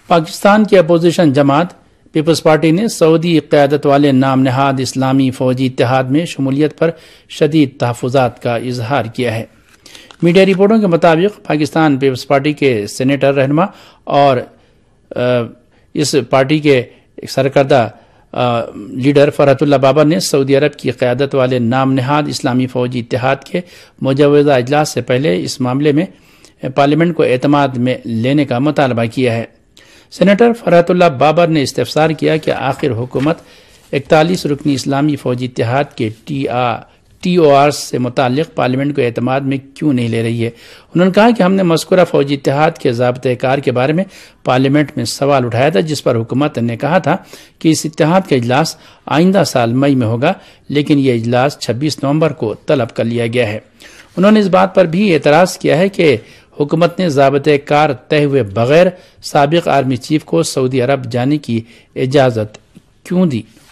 پاکستان کی اپوزیشن جماعت Peoples party نے سعودی قیادت والے نام نہاد اسلامی فوجی اتحاد میں شمولیت پر شدید تحفظات کا اظہار کیا ہے۔ میڈیا رپورٹوں کے مطابق پاکستان پیپلز پارٹی کے سینیٹر رہنما اور اس پارٹی کے سرکردہ لیڈر فرحت اللہ بابر نے سعودی عرب کی قیادت والے نام نہاد اسلامی فوجی اتحاد کے مجوزہ اجلاس سے پہلے اس معاملے میں پارلیمنٹ کو اعتماد میں لینے کا مطالبہ کیا ہے۔ سینیٹر فرحت اللہ بابر نے استفسار کیا کہ آخر حکومت 41 رکنی اسلامی فوجی اتحاد کے ٹی او آر سے متعلق پارلیمنٹ کو اعتماد میں کیوں نہیں لے رہی ہے۔ انہوں نے کہا کہ ہم نے مذکورہ فوجی اتحاد کے ضابطۂ کار کے بارے میں پارلیمنٹ میں سوال اٹھایا تھا، جس پر حکومت نے کہا تھا کہ اس اتحاد کا اجلاس آئندہ سال مئی میں ہوگا، لیکن یہ اجلاس 26 نومبر کو طلب کر لیا گیا ہے۔ انہوں نے اس بات پر بھی اعتراض کیا ہے کہ حکومت نے ضابطۂ کار طے ہوئے بغیر سابق آرمی چیف کو سعودی عرب جانے کی اجازت کیوں دی۔